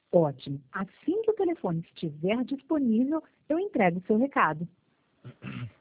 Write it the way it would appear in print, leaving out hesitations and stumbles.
Ótimo. Assim que o telefone estiver disponível, eu entrego o seu recado.